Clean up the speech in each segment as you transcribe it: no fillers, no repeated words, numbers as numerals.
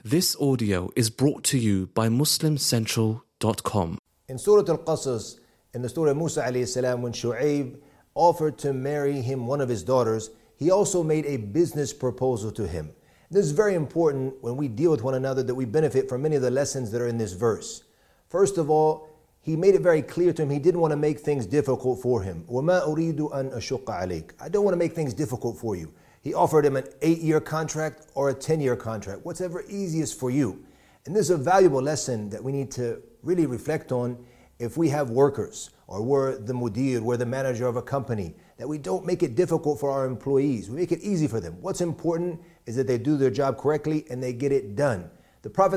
This audio is brought to you by MuslimCentral.com. In Surah Al-Qasas, in the story of Musa alayhi salam, when Shu'aib offered to marry him one of his daughters, he also made a business proposal to him. This is very important when we deal with one another, that we benefit from many of the lessons that are in this verse. First of all, he made it very clear to him he didn't want to make things difficult for him. وَمَا أُرِيدُ أَنْ أَشُقَّ عَلَيْكَ. I don't want to make things difficult for you. He offered him an 8-year contract or a 10-year contract, whatever easiest for you. And this is a valuable lesson that we need to really reflect on if we have workers, or we're the mudir, we're the manager of a company, that we don't make it difficult for our employees. We make it easy for them. What's important is that they do their job correctly and they get it done. The Prophet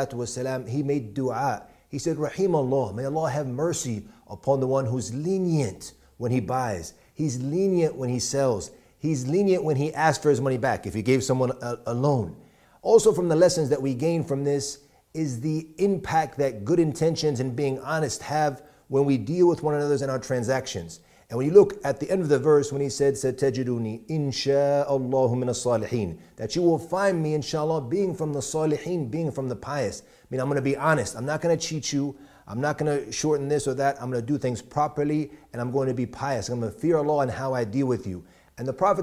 ﷺ, he made dua. He said, Rahim Allah, may Allah have mercy upon the one who's lenient when he buys. He's lenient when he sells. He's lenient when he asks for his money back, if he gave someone a loan. Also, from the lessons that we gain from this is the impact that good intentions and being honest have when we deal with one another in our transactions. And when you look at the end of the verse, when he said, Satajiduni insha'Allahu min as-salihin, that you will find me, inshallah, being from the salihin, being from the pious. I mean, I'm going to be honest. I'm not going to cheat you. I'm not going to shorten this or that. I'm going to do things properly, and I'm going to be pious. I'm going to fear Allah in how I deal with you. And the Prophet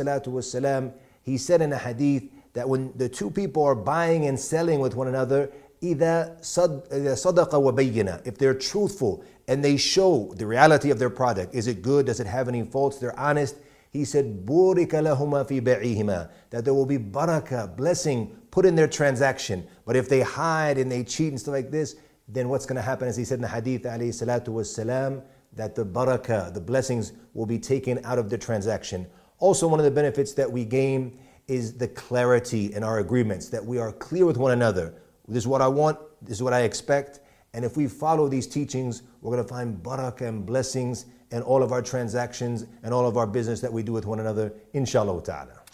ﷺ, he said in a hadith that when the two people are buying and selling with one another, إِذَا صَدَقَ وَبَيِّنَ, if they're truthful and they show the reality of their product, is it good, does it have any faults, they're honest, he said, بُورِكَ لَهُمَا فِي بَيْعِهِمَا, that there will be barakah, blessing, put in their transaction. But if they hide and they cheat and stuff like this, then what's going to happen, as he said in the hadith, alayhi salatu wassalam, that the barakah, the blessings will be taken out of the transaction. Also, one of the benefits that we gain is the clarity in our agreements, that we are clear with one another. This is what I want, this is what I expect. And if we follow these teachings, we're going to find barakah and blessings in all of our transactions and all of our business that we do with one another, inshallah ta'ala.